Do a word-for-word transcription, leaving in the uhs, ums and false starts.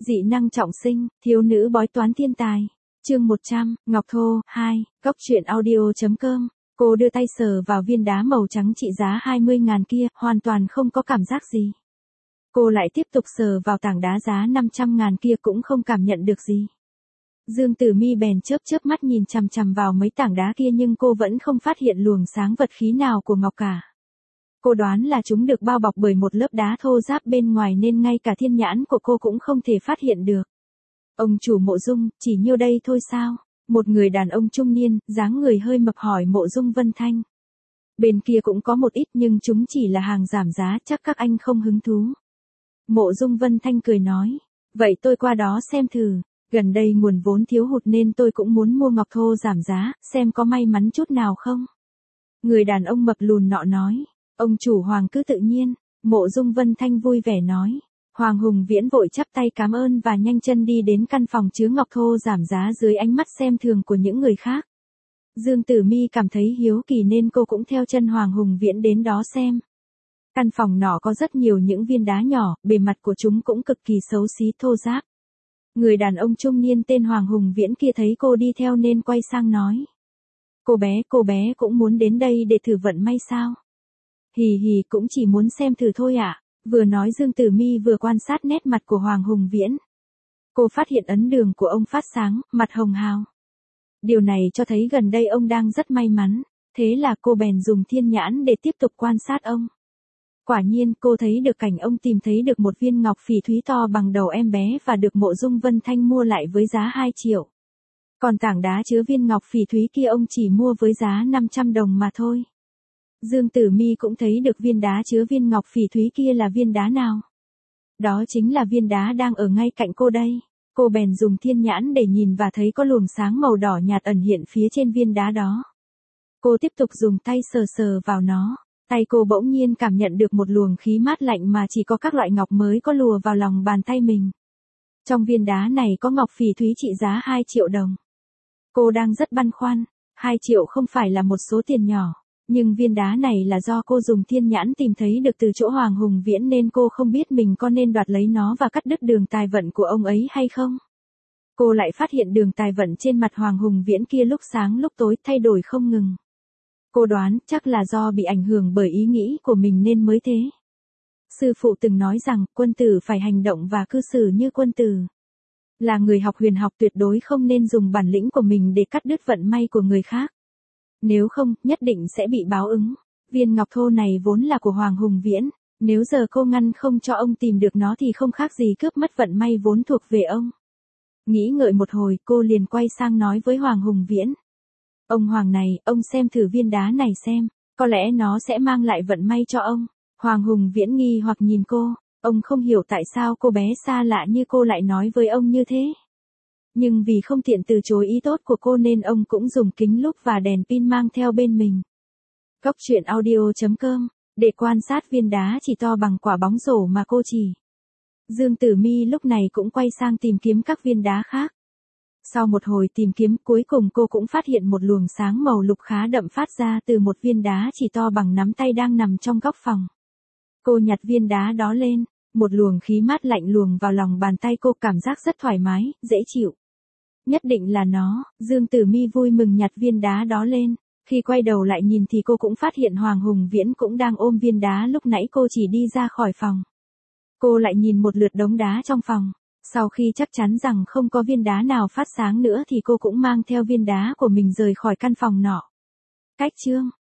Dị năng trọng sinh, thiếu nữ bói toán thiên tài. Chương một trăm, Ngọc Thô, hai, Góc truyện audio.com. Cô đưa tay sờ vào viên đá màu trắng trị giá hai mươi ngàn kia, hoàn toàn không có cảm giác gì. Cô lại tiếp tục sờ vào tảng đá giá năm trăm ngàn kia cũng không cảm nhận được gì. Dương Tử Mi bèn chớp chớp mắt nhìn chằm chằm vào mấy tảng đá kia nhưng cô vẫn không phát hiện luồng sáng vật khí nào của ngọc cả. Cô đoán là chúng được bao bọc bởi một lớp đá thô ráp bên ngoài nên ngay cả thiên nhãn của cô cũng không thể phát hiện được. Ông chủ Mộ Dung, chỉ nhiêu đây thôi sao? Một người đàn ông trung niên, dáng người hơi mập hỏi Mộ Dung Vân Thanh. Bên kia cũng có một ít nhưng chúng chỉ là hàng giảm giá, chắc các anh không hứng thú. Mộ Dung Vân Thanh cười nói, vậy tôi qua đó xem thử, gần đây nguồn vốn thiếu hụt nên tôi cũng muốn mua ngọc thô giảm giá, xem có may mắn chút nào không. Người đàn ông mập lùn nọ nói, ông chủ Hoàng cứ tự nhiên. Mộ Dung Vân Thanh vui vẻ nói. Hoàng Hùng Viễn vội chắp tay cảm ơn và nhanh chân đi đến căn phòng chứa ngọc thô giảm giá dưới ánh mắt xem thường của những người khác. Dương Tử Mi cảm thấy hiếu kỳ nên cô cũng theo chân Hoàng Hùng Viễn đến đó xem. Căn phòng nọ có rất nhiều những viên đá nhỏ, bề mặt của chúng cũng cực kỳ xấu xí thô ráp. Người đàn ông trung niên tên Hoàng Hùng Viễn kia thấy cô đi theo nên quay sang nói. Cô bé, cô bé cũng muốn đến đây để thử vận may sao? Hì hì cũng chỉ muốn xem thử thôi ạ. À? Vừa nói Dương Tử Mi vừa quan sát nét mặt của Hoàng Hùng Viễn. Cô phát hiện ấn đường của ông phát sáng, mặt hồng hào. Điều này cho thấy gần đây ông đang rất may mắn, thế là cô bèn dùng thiên nhãn để tiếp tục quan sát ông. Quả nhiên cô thấy được cảnh ông tìm thấy được một viên ngọc phỉ thúy to bằng đầu em bé và được Mộ Dung Vân Thanh mua lại với giá hai triệu. Còn tảng đá chứa viên ngọc phỉ thúy kia ông chỉ mua với giá năm trăm đồng mà thôi. Dương Tử Mi cũng thấy được viên đá chứa viên ngọc phỉ thúy kia là viên đá nào. Đó chính là viên đá đang ở ngay cạnh cô đây. Cô bèn dùng thiên nhãn để nhìn và thấy có luồng sáng màu đỏ nhạt ẩn hiện phía trên viên đá đó. Cô tiếp tục dùng tay sờ sờ vào nó. Tay cô bỗng nhiên cảm nhận được một luồng khí mát lạnh mà chỉ có các loại ngọc mới có lùa vào lòng bàn tay mình. Trong viên đá này có ngọc phỉ thúy trị giá hai triệu đồng. Cô đang rất băn khoăn. hai triệu không phải là một số tiền nhỏ. Nhưng viên đá này là do cô dùng thiên nhãn tìm thấy được từ chỗ Hoàng Hùng Viễn nên cô không biết mình có nên đoạt lấy nó và cắt đứt đường tài vận của ông ấy hay không. Cô lại phát hiện đường tài vận trên mặt Hoàng Hùng Viễn kia lúc sáng lúc tối thay đổi không ngừng. Cô đoán chắc là do bị ảnh hưởng bởi ý nghĩ của mình nên mới thế. Sư phụ từng nói rằng quân tử phải hành động và cư xử như quân tử. Là người học huyền học tuyệt đối không nên dùng bản lĩnh của mình để cắt đứt vận may của người khác. Nếu không, nhất định sẽ bị báo ứng. Viên ngọc thô này vốn là của Hoàng Hùng Viễn. Nếu giờ cô ngăn không cho ông tìm được nó thì không khác gì cướp mất vận may vốn thuộc về ông. Nghĩ ngợi một hồi, cô liền quay sang nói với Hoàng Hùng Viễn. Ông Hoàng này, ông xem thử viên đá này xem, có lẽ nó sẽ mang lại vận may cho ông. Hoàng Hùng Viễn nghi hoặc nhìn cô, ông không hiểu tại sao cô bé xa lạ như cô lại nói với ông như thế. Nhưng vì không tiện từ chối ý tốt của cô nên ông cũng dùng kính lúp và đèn pin mang theo bên mình. Góc truyện audio.com, để quan sát viên đá chỉ to bằng quả bóng rổ mà cô chỉ. Dương Tử Mi lúc này cũng quay sang tìm kiếm các viên đá khác. Sau một hồi tìm kiếm cuối cùng cô cũng phát hiện một luồng sáng màu lục khá đậm phát ra từ một viên đá chỉ to bằng nắm tay đang nằm trong góc phòng. Cô nhặt viên đá đó lên, một luồng khí mát lạnh luồng vào lòng bàn tay cô, cảm giác rất thoải mái, dễ chịu. Nhất định là nó, Dương Tử Mi vui mừng nhặt viên đá đó lên. Khi quay đầu lại nhìn thì cô cũng phát hiện Hoàng Hùng Viễn cũng đang ôm viên đá lúc nãy cô chỉ đi ra khỏi phòng. Cô lại nhìn một lượt đống đá trong phòng. Sau khi chắc chắn rằng không có viên đá nào phát sáng nữa thì cô cũng mang theo viên đá của mình rời khỏi căn phòng nọ. Cách chương